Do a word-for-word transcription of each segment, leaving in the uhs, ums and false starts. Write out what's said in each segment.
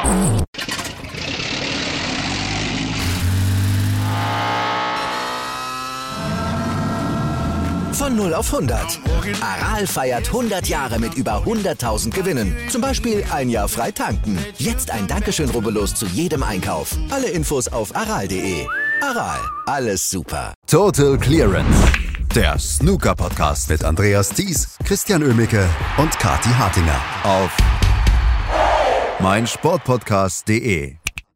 Von null auf hundert. Aral feiert hundert Jahre mit über hunderttausend Gewinnen. Zum Beispiel ein Jahr frei tanken. Jetzt ein Dankeschön, rubbellos zu jedem Einkauf. Alle Infos auf aral punkt de. Aral, alles super. Total Clearance. Der Snooker-Podcast mit Andreas Thies, Christian Oemicke und Kathi Hartinger auf meinsportpodcast punkt de.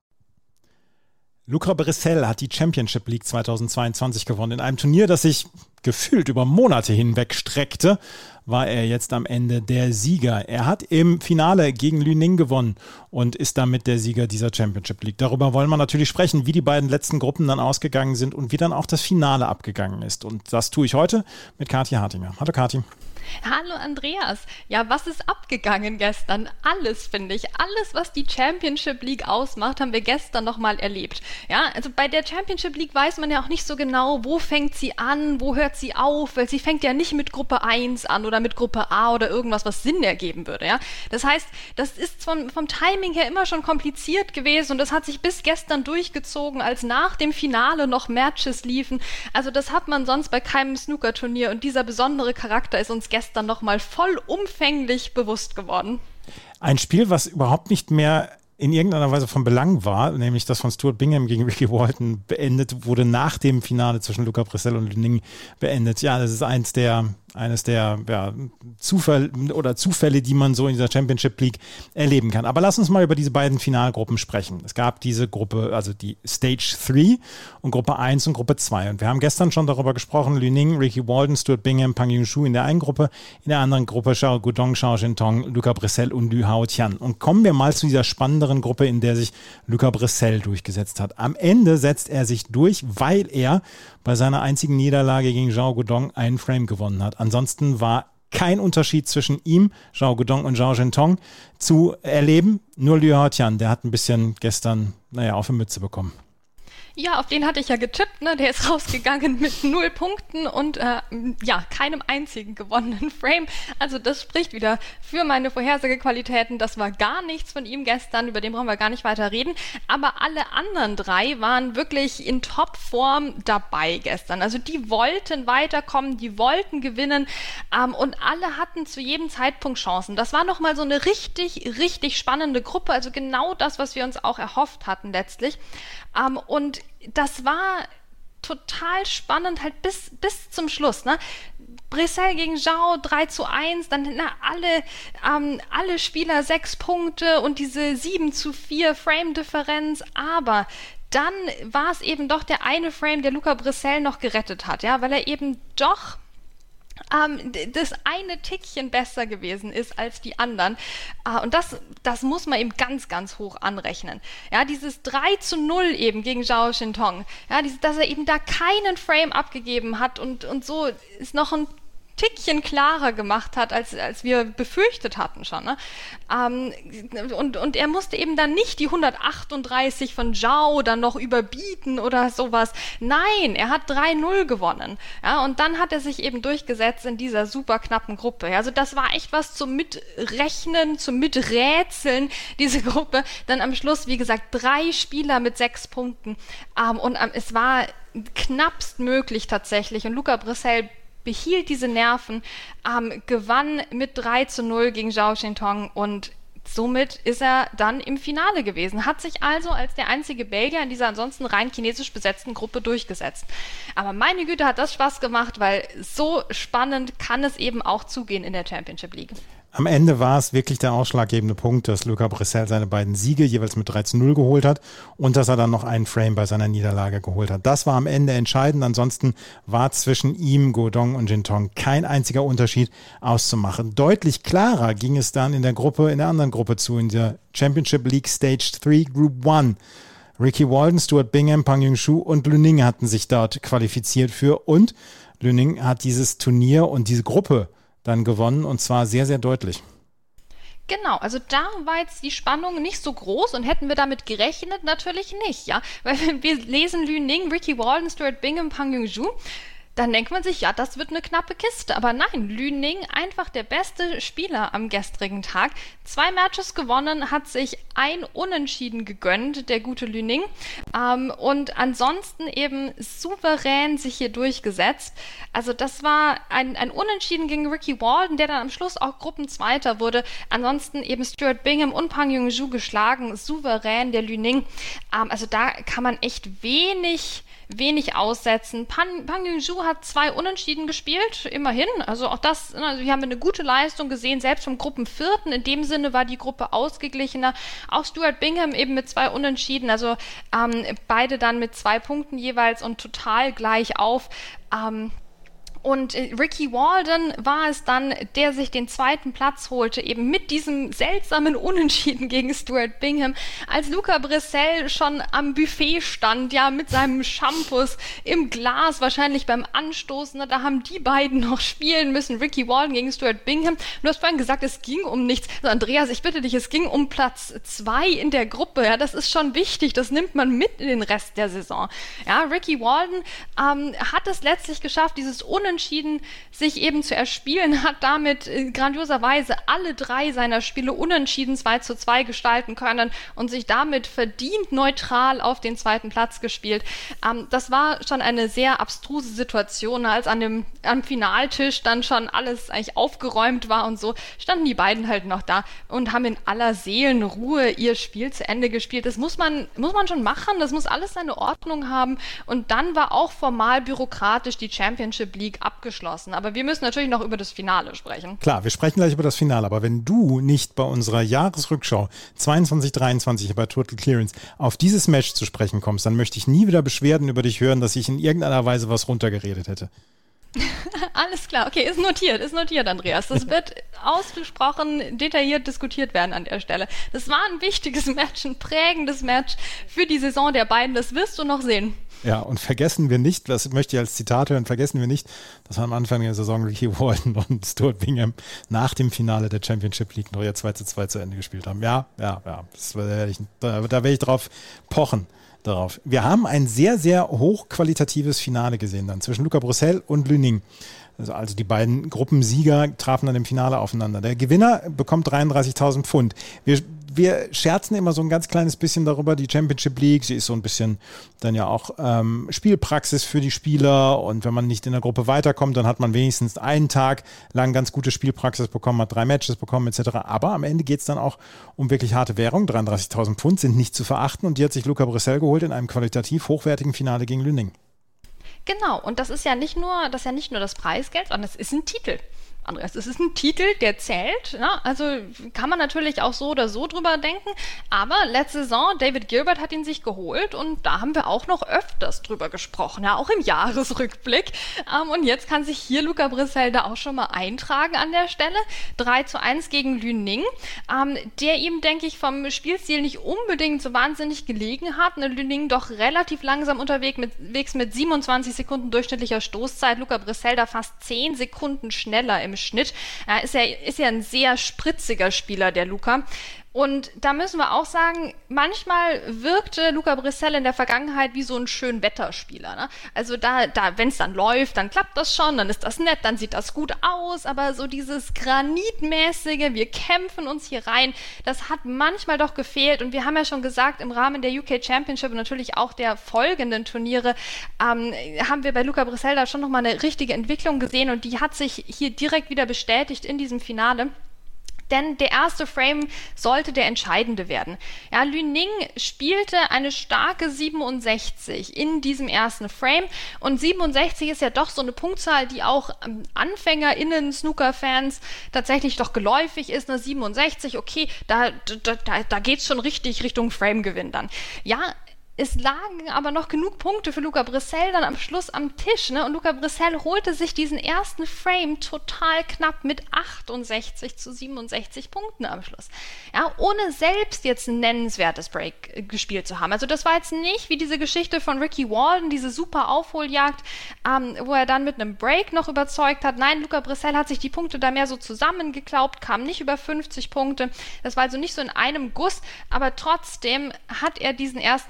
Luca Brecel hat die Championship League zweitausendzweiundzwanzig gewonnen. In einem Turnier, das sich gefühlt über Monate hinweg streckte, war er jetzt am Ende der Sieger. Er hat im Finale gegen Lü Ning gewonnen und ist damit der Sieger dieser Championship League. Darüber wollen wir natürlich sprechen, wie die beiden letzten Gruppen dann ausgegangen sind und wie dann auch das Finale abgegangen ist. Und das tue ich heute mit Kathi Hartinger. Hallo Kathi. Hallo Andreas. Ja, was ist abgegangen gestern? Alles, finde ich. Alles, was die Championship League ausmacht, haben wir gestern nochmal erlebt. Ja, also bei der Championship League weiß man ja auch nicht so genau, wo fängt sie an, wo hört sie auf, weil sie fängt ja nicht mit Gruppe eins an oder mit Gruppe A oder irgendwas, was Sinn ergeben würde. Ja, das heißt, das ist vom, vom Timing her immer schon kompliziert gewesen und das hat sich bis gestern durchgezogen, als nach dem Finale noch Matches liefen. Also das hat man sonst bei keinem Snookerturnier und dieser besondere Charakter ist uns gestern nochmal vollumfänglich bewusst geworden. Ein Spiel, was überhaupt nicht mehr in irgendeiner Weise von Belang war, nämlich das von Stuart Bingham gegen Ricky Walton beendet, wurde nach dem Finale zwischen Luca Brecel und Lü Ning beendet. Ja, das ist eins der eines der ja, Zufall oder Zufälle, die man so in dieser Championship League erleben kann. Aber lass uns mal über diese beiden Finalgruppen sprechen. Es gab diese Gruppe, also die Stage drei und Gruppe eins und Gruppe zwei. Und wir haben gestern schon darüber gesprochen, Lü Ning, Ricky Walton, Stuart Bingham, Pang Yun-shu in der einen Gruppe, in der anderen Gruppe Xiao Guodong, Zhao Shintong, Luca Brecel und Lü Haotian. Und kommen wir mal zu dieser spannenderen Gruppe, in der sich Luca Brecel durchgesetzt hat. Am Ende setzt er sich durch, weil er bei seiner einzigen Niederlage gegen Zhao Guodong einen Frame gewonnen hat. Ansonsten war kein Unterschied zwischen ihm, Zhao Guodong und Zhao Shintong zu erleben. Nur Lü Haotian, der hat ein bisschen gestern, naja, auf die Mütze bekommen. Ja, auf den hatte ich ja getippt, ne? Der ist rausgegangen mit null Punkten und äh, ja, keinem einzigen gewonnenen Frame. Also das spricht wieder für meine Vorhersagequalitäten. Das war gar nichts von ihm gestern, über den brauchen wir gar nicht weiter reden. Aber alle anderen drei waren wirklich in Topform dabei gestern. Also die wollten weiterkommen, die wollten gewinnen ähm, und alle hatten zu jedem Zeitpunkt Chancen. Das war nochmal so eine richtig, richtig spannende Gruppe. Also genau das, was wir uns auch erhofft hatten letztlich. Um, und das war total spannend, halt bis, bis zum Schluss, ne? Brecel gegen Zhao drei zu eins, dann na, alle, ähm, alle Spieler sechs Punkte und diese sieben zu vier Frame-Differenz, aber dann war es eben doch der eine Frame, der Luca Brecel noch gerettet hat, ja, weil er eben doch Ähm, das eine Tickchen besser gewesen ist als die anderen. Äh, und das, das muss man eben ganz, ganz hoch anrechnen. Ja, dieses drei zu null eben gegen Zhao Shintong, ja, dieses, dass er eben da keinen Frame abgegeben hat und, und so ist noch ein Tickchen klarer gemacht hat, als, als wir befürchtet hatten schon. Ne? Ähm, und, und er musste eben dann nicht die hundertachtunddreißig von Zhao dann noch überbieten oder sowas. Nein, er hat drei null gewonnen. Ja, und dann hat er sich eben durchgesetzt in dieser super knappen Gruppe. Ja, also das war echt was zum Mitrechnen, zum Miträtseln, diese Gruppe. Dann am Schluss, wie gesagt, drei Spieler mit sechs Punkten. Ähm, und ähm, es war knappst möglich tatsächlich. Und Luca Brecel behielt diese Nerven, ähm, gewann mit drei zu null gegen Zhao Shintong und somit ist er dann im Finale gewesen, hat sich also als der einzige Belgier in dieser ansonsten rein chinesisch besetzten Gruppe durchgesetzt. Aber meine Güte, hat das Spaß gemacht, weil so spannend kann es eben auch zugehen in der Championship League. Am Ende war es wirklich der ausschlaggebende Punkt, dass Luca Brecel seine beiden Siege jeweils mit drei zu null geholt hat und dass er dann noch einen Frame bei seiner Niederlage geholt hat. Das war am Ende entscheidend. Ansonsten war zwischen ihm, Guodong und Shintong kein einziger Unterschied auszumachen. Deutlich klarer ging es dann in der Gruppe, in der anderen Gruppe zu, in der Championship League Stage drei Group eins. Ricky Walton, Stuart Bingham, Pang Yun-shu und Lü Ning hatten sich dort qualifiziert für und Lü Ning hat dieses Turnier und diese Gruppe dann gewonnen und zwar sehr, sehr deutlich. Genau, also da war jetzt die Spannung nicht so groß und hätten wir damit gerechnet? Natürlich nicht, ja, weil wir lesen Lü Ning, Ricky Walton, Stuart Bingham, Pang Yun-shu. dann denkt man sich, ja, das wird eine knappe Kiste. Aber nein, Lü Ning, einfach der beste Spieler am gestrigen Tag. Zwei Matches gewonnen, hat sich ein Unentschieden gegönnt, der gute Lü Ning. Ähm, und ansonsten eben souverän sich hier durchgesetzt. Also das war ein, ein Unentschieden gegen Ricky Walden, der dann am Schluss auch Gruppenzweiter wurde. Ansonsten eben Stuart Bingham und Pang Yun-ju geschlagen. Souverän der Lü Ning. Ähm, also da kann man echt wenig... wenig aussetzen. Pan, Pang Yun-ju hat zwei Unentschieden gespielt, immerhin. Also auch das, also wir haben eine gute Leistung gesehen, selbst vom Gruppenvierten. In dem Sinne war die Gruppe ausgeglichener. Auch Stuart Bingham eben mit zwei Unentschieden, also ähm, beide dann mit zwei Punkten jeweils und total gleich auf. Ähm, Und Ricky Walden war es dann, der sich den zweiten Platz holte, eben mit diesem seltsamen Unentschieden gegen Stuart Bingham, als Luca Brissell schon am Buffet stand, ja, mit seinem Shampoos im Glas, wahrscheinlich beim Anstoßen. Da haben die beiden noch spielen müssen, Ricky Walden gegen Stuart Bingham. Du hast vorhin gesagt, es ging um nichts. Also Andreas, ich bitte dich, es ging um Platz zwei in der Gruppe. Ja, das ist schon wichtig. Das nimmt man mit in den Rest der Saison. Ja, Ricky Walden ähm, hat es letztlich geschafft, dieses Unentschieden entschieden, sich eben zu erspielen, hat damit äh, grandioserweise alle drei seiner Spiele unentschieden zwei zu zwei gestalten können und sich damit verdient neutral auf den zweiten Platz gespielt. Ähm, das war schon eine sehr abstruse Situation, als an dem am Finaltisch dann schon alles eigentlich aufgeräumt war und so, standen die beiden halt noch da und haben in aller Seelenruhe ihr Spiel zu Ende gespielt. Das muss man, muss man schon machen, das muss alles seine Ordnung haben und dann war auch formal bürokratisch die Championship League abgeschlossen. Aber wir müssen natürlich noch über das Finale sprechen. Klar, wir sprechen gleich über das Finale, aber wenn du nicht bei unserer Jahresrückschau zweiundzwanzig dreiundzwanzig bei Total Clearance auf dieses Match zu sprechen kommst, dann möchte ich nie wieder Beschwerden über dich hören, dass ich in irgendeiner Weise was runtergeredet hätte. Alles klar, okay, ist notiert, ist notiert, Andreas. Das wird ausgesprochen detailliert diskutiert werden an der Stelle. Das war ein wichtiges Match, ein prägendes Match für die Saison der beiden, das wirst du noch sehen. Ja, und vergessen wir nicht, das möchte ich als Zitat hören, vergessen wir nicht, dass am Anfang der Saison Ricky Walden und Stuart Bingham nach dem Finale der Championship League noch ihr zwei zu zwei zu Ende gespielt haben. Ja, ja, ja, das werde ich, da, da werde ich drauf pochen. Darauf. Wir haben ein sehr, sehr hochqualitatives Finale gesehen dann zwischen Luca Brissell und Lü Ning. Also, also die beiden Gruppensieger trafen dann im Finale aufeinander. Der Gewinner bekommt dreiunddreißigtausend Pfund. Wir, wir scherzen immer so ein ganz kleines bisschen darüber, die Championship League, sie ist so ein bisschen dann ja auch ähm, Spielpraxis für die Spieler und wenn man nicht in der Gruppe weiterkommt, dann hat man wenigstens einen Tag lang ganz gute Spielpraxis bekommen, hat drei Matches bekommen et cetera. Aber am Ende geht es dann auch um wirklich harte Währung. dreiunddreißigtausend Pfund sind nicht zu verachten und die hat sich Luca Brissell geholt in einem qualitativ hochwertigen Finale gegen Lü Ning. Genau, und das ist ja nicht nur, das ist ja nicht nur das Preisgeld, sondern es ist ein Titel. Andreas, es ist ein Titel, der zählt, ja? Also kann man natürlich auch so oder so drüber denken, aber letzte Saison, David Gilbert hat ihn sich geholt und da haben wir auch noch öfters drüber gesprochen, ja, auch im Jahresrückblick ähm, und jetzt kann sich hier Luca Brissell da auch schon mal eintragen an der Stelle, drei zu eins gegen Lü Ning, ähm, der ihm, denke ich, vom Spielstil nicht unbedingt so wahnsinnig gelegen hat, ne, Lü Ning doch relativ langsam unterwegs mit, mit siebenundzwanzig Sekunden durchschnittlicher Stoßzeit, Luca Brissell da fast zehn Sekunden schneller im Schnitt. Ja, ist ja, ist ja ein sehr spritziger Spieler, der Luca. Und da müssen wir auch sagen, manchmal wirkte Luca Brissell in der Vergangenheit wie so ein Schönwetterspieler. Ne? Also da, da, wenn es dann läuft, dann klappt das schon, dann ist das nett, dann sieht das gut aus, aber so dieses Granitmäßige, wir kämpfen uns hier rein, das hat manchmal doch gefehlt. Und wir haben ja schon gesagt, im Rahmen der U K Championship und natürlich auch der folgenden Turniere ähm, haben wir bei Luca Brissell da schon nochmal eine richtige Entwicklung gesehen und die hat sich hier direkt wieder bestätigt in diesem Finale. Denn der erste Frame sollte der entscheidende werden. Ja, Lü Ning spielte eine starke siebenundsechzig in diesem ersten Frame und siebenundsechzig ist ja doch so eine Punktzahl, die auch ähm, AnfängerInnen, Snooker-Fans tatsächlich doch geläufig ist. Ne? siebenundsechzig, okay, da, da, da, da geht's schon richtig Richtung Frame-Gewinn dann. Ja, es lagen aber noch genug Punkte für Luca Brissell dann am Schluss am Tisch, ne? Und Luca Brissell holte sich diesen ersten Frame total knapp mit achtundsechzig zu siebenundsechzig Punkten am Schluss. Ja, ohne selbst jetzt ein nennenswertes Break äh, gespielt zu haben. Also das war jetzt nicht wie diese Geschichte von Ricky Walden, diese super Aufholjagd, ähm, wo er dann mit einem Break noch überzeugt hat. Nein, Luca Brissell hat sich die Punkte da mehr so zusammengeklaubt, kam nicht über fünfzig Punkte. Das war also nicht so in einem Guss, aber trotzdem hat er diesen ersten Frame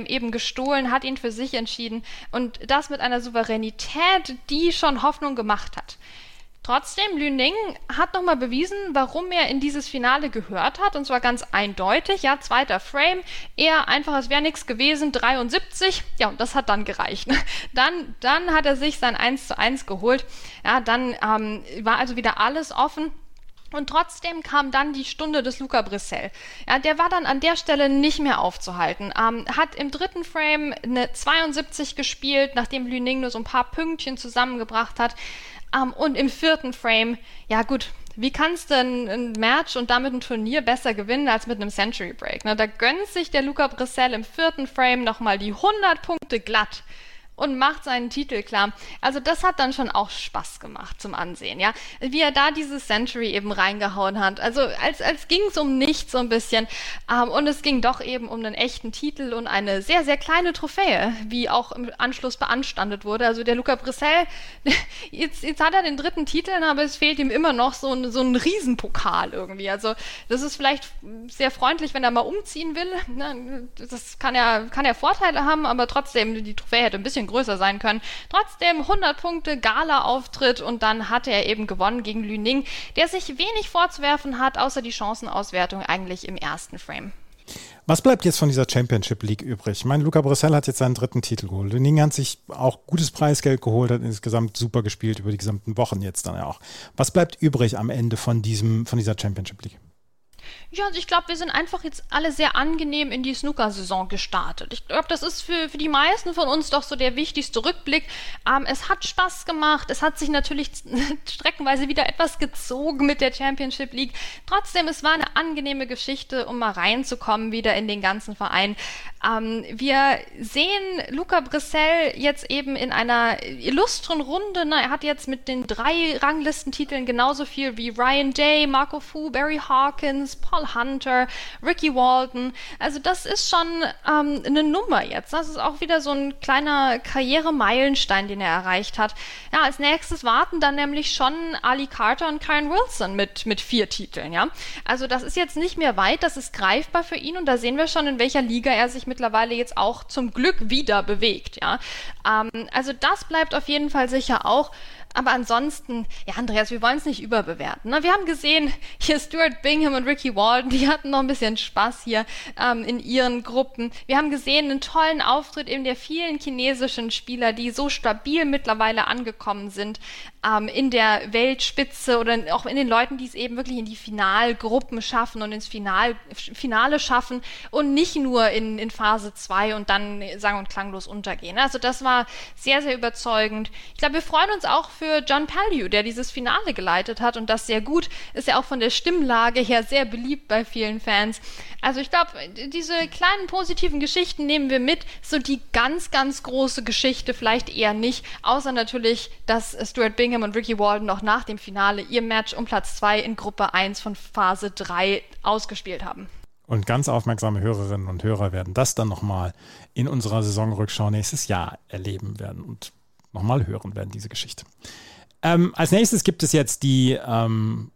eben gestohlen, hat ihn für sich entschieden und das mit einer Souveränität, die schon Hoffnung gemacht hat. Trotzdem, Lü Ning hat nochmal bewiesen, warum er in dieses Finale gehört hat, und zwar ganz eindeutig. Ja, zweiter Frame, eher einfach, es wäre nichts gewesen, dreiundsiebzig, ja, und das hat dann gereicht. Dann, dann hat er sich sein eins zu eins geholt, ja, dann ähm, war also wieder alles offen. Und trotzdem kam dann die Stunde des Luca Brecel. Ja, der war dann an der Stelle nicht mehr aufzuhalten. Ähm, hat im dritten Frame eine zweiundsiebzig gespielt, nachdem Lü Ning nur so ein paar Pünktchen zusammengebracht hat. Um, und im vierten Frame, ja gut, wie kannst du ein, ein Match und damit ein Turnier besser gewinnen als mit einem Century Break? Ne? Da gönnt sich der Luca Brecel im vierten Frame nochmal die hundert Punkte glatt und macht seinen Titel klar. Also das hat dann schon auch Spaß gemacht zum Ansehen, ja. Wie er da dieses Century eben reingehauen hat. Also als, als ging es um nichts so ein bisschen. Ähm, und es ging doch eben um einen echten Titel und eine sehr, sehr kleine Trophäe, wie auch im Anschluss beanstandet wurde. Also der Luca Brecel, jetzt, jetzt hat er den dritten Titel, aber es fehlt ihm immer noch so ein, so ein Riesenpokal irgendwie. Also das ist vielleicht sehr freundlich, wenn er mal umziehen will. Das kann ja, kann ja Vorteile haben, aber trotzdem, die Trophäe hätte ein bisschen größer sein können. Trotzdem hundert Punkte, Gala-Auftritt und dann hatte er eben gewonnen gegen Lü Ning, der sich wenig vorzuwerfen hat, außer die Chancenauswertung eigentlich im ersten Frame. Was bleibt jetzt von dieser Championship League übrig? Ich meine, Luca Brecel hat jetzt seinen dritten Titel geholt. Lü Ning hat sich auch gutes Preisgeld geholt, hat insgesamt super gespielt über die gesamten Wochen jetzt dann ja auch. Was bleibt übrig am Ende von diesem, von dieser Championship League? Ja, also ich glaube, wir sind einfach jetzt alle sehr angenehm in die Snooker-Saison gestartet. Ich glaube, das ist für, für die meisten von uns doch so der wichtigste Rückblick. Ähm, es hat Spaß gemacht. Es hat sich natürlich streckenweise wieder etwas gezogen mit der Championship League. Trotzdem, es war eine angenehme Geschichte, um mal reinzukommen wieder in den ganzen Verein. Ähm, wir sehen Luca Brecel jetzt eben in einer illustren Runde. Na, er hat jetzt mit den drei Ranglistentiteln genauso viel wie Ryan Day, Marco Fu, Barry Hawkins, Paul Hunter, Ricky Walton. Also das ist schon ähm, eine Nummer jetzt. Das ist auch wieder so ein kleiner Karrieremeilenstein, den er erreicht hat. Ja, als nächstes warten dann nämlich schon Ali Carter und Kyren Wilson mit, mit vier Titeln. Ja, also das ist jetzt nicht mehr weit, das ist greifbar für ihn und da sehen wir schon, in welcher Liga er sich mittlerweile jetzt auch zum Glück wieder bewegt. Ja, ähm, also das bleibt auf jeden Fall sicher auch. Aber ansonsten, ja, Andreas, wir wollen es nicht überbewerten. Ne? Wir haben gesehen, hier Stuart Bingham und Ricky Walton, die hatten noch ein bisschen Spaß hier ähm, in ihren Gruppen. Wir haben gesehen, einen tollen Auftritt eben der vielen chinesischen Spieler, die so stabil mittlerweile angekommen sind ähm, in der Weltspitze oder auch in den Leuten, die es eben wirklich in die Finalgruppen schaffen und ins Final, Finale schaffen und nicht nur in, in Phase zwei und dann sang- und klanglos untergehen. Also das war sehr, sehr überzeugend. Ich glaube, wir freuen uns auch für John Palliu, der dieses Finale geleitet hat und das sehr gut, ist ja auch von der Stimmlage her sehr beliebt bei vielen Fans. Also ich glaube, diese kleinen positiven Geschichten nehmen wir mit, so die ganz, ganz große Geschichte vielleicht eher nicht, außer natürlich, dass Stuart Bingham und Ricky Walton noch nach dem Finale ihr Match um Platz zwei in Gruppe eins von Phase drei ausgespielt haben. Und ganz aufmerksame Hörerinnen und Hörer werden das dann nochmal in unserer Saisonrückschau nächstes Jahr erleben werden und nochmal hören werden, diese Geschichte. Ähm, als nächstes gibt es jetzt die ähm,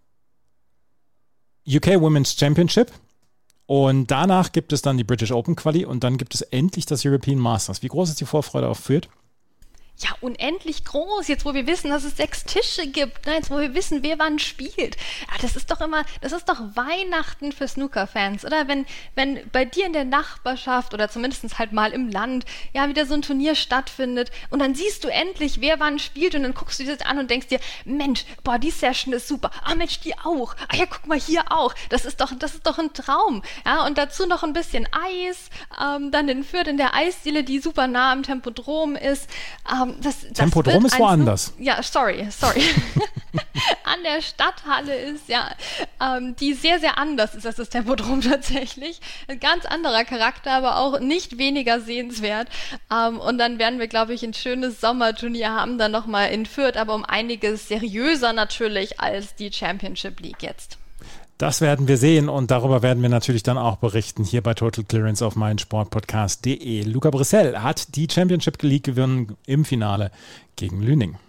U K Women's Championship und danach gibt es dann die British Open Quali und dann gibt es endlich das European Masters. Wie groß ist die Vorfreude auf Fürth? Ja, unendlich groß, jetzt wo wir wissen, dass es sechs Tische gibt, ne? Jetzt wo wir wissen, wer wann spielt. Ja, das ist doch immer, das ist doch Weihnachten für Snooker-Fans, oder? Wenn, wenn bei dir in der Nachbarschaft oder zumindest halt mal im Land ja wieder so ein Turnier stattfindet und dann siehst du endlich, wer wann spielt und dann guckst du dir das an und denkst dir, Mensch, boah, die Session ist super. Ah, Mensch, die auch. Ah ja, guck mal, hier auch. Das ist doch, das ist doch ein Traum. Ja, und dazu noch ein bisschen Eis, ähm, dann in Fürth in der Eisdiele, die super nah am Tempodrom ist. Ähm, Das, das Tempodrom ist woanders. Ja, sorry, sorry. An der Stadthalle ist, ja, ähm, die sehr, sehr anders ist als das Tempodrom tatsächlich. Ein ganz anderer Charakter, aber auch nicht weniger sehenswert. Ähm, und dann werden wir, glaube ich, ein schönes Sommerturnier haben, dann nochmal in Fürth, aber um einiges seriöser natürlich als die Championship League jetzt. Das werden wir sehen und darüber werden wir natürlich dann auch berichten hier bei Total Clearance auf meinsportpodcast punkt de. Luca Brecel hat die Championship League gewonnen im Finale gegen Lü Ning.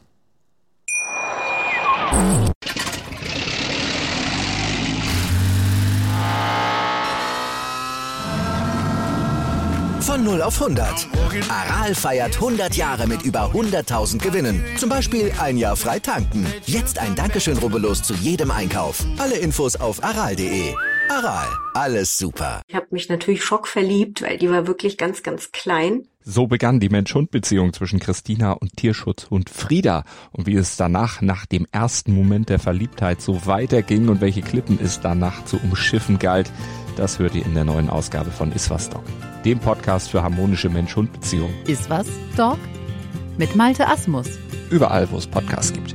Von null auf hundert. Aral feiert hundert Jahre mit über hunderttausend Gewinnen. Zum Beispiel ein Jahr frei tanken. Jetzt ein Dankeschön, rubbellos zu jedem Einkauf. Alle Infos auf aral punkt de. Aral, alles super. Ich habe mich natürlich schockverliebt, weil die war wirklich ganz, ganz klein. So begann die Mensch-Hund-Beziehung zwischen Christina und Tierschutzhund Frieda. Und wie es danach, nach dem ersten Moment der Verliebtheit, so weiterging und welche Klippen es danach zu umschiffen galt, das hört ihr in der neuen Ausgabe von Iswas Dog, dem Podcast für harmonische Mensch-Hund-Beziehungen. Iswas Dog mit Malte Asmus. Überall, wo es Podcasts gibt.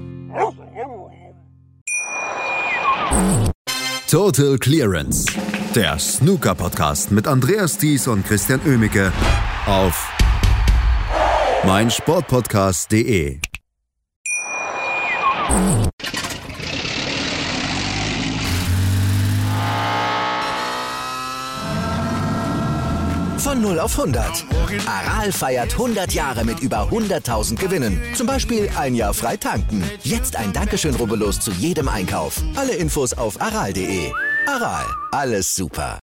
Total Clearance, der Snooker-Podcast mit Andreas Thies und Christian Oemicke auf meinsportpodcast punkt de. Von null auf hundert. Aral feiert hundert Jahre mit über hunderttausend Gewinnen. Zum Beispiel ein Jahr frei tanken. Jetzt ein Dankeschön, rubbellos zu jedem Einkauf. Alle Infos auf aral punkt de. Aral, alles super.